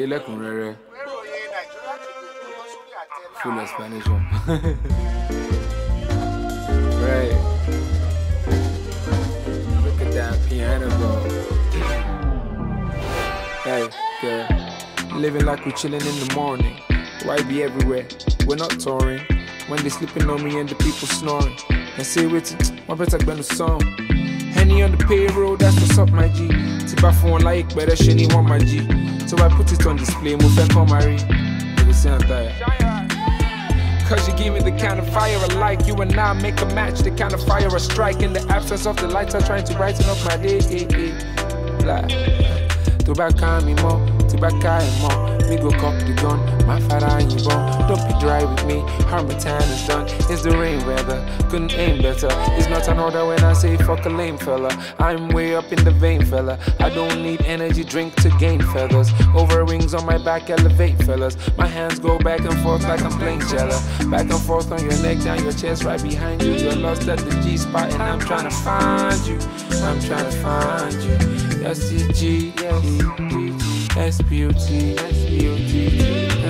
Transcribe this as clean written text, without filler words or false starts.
ṣàlàyé lẹ́kùnrẹ́rẹ́. Full explanation. Right. Look at that piano go. Hey, girl. Living like we're chilling in the morning. Why be everywhere? We're not touring. When they sleeping on me and the people snoring. And say wait, my better been the song. Henny on the payroll, that's what's up, my G. Tip I phone like better shiny want my G. So I put it on display, move and come marry. You will see I'm tired. Cause you give me the kind of fire I like. You and I make a match, the kind of fire I strike. In the absence of the lights, I'm trying to brighten up my day. Blah. Tobacco me more, tobacco more. Me go cop the gun, my father and you born. Don't be dry with me, Harmattan is done. It's the rain weather, couldn't aim better. It's not an order when I say fuck a lame fella. I'm way up in the vein fella. I don't need energy drink to gain feathers. Over wings on my back elevate fellas. My hands go back and forth like I'm playing cello. Back and forth on your neck, down your chest, right behind you. You're lost at the G spot and I'm trying to find you. I'm trying to find you. S-T-G, S-P-U-T, S-P-U-T.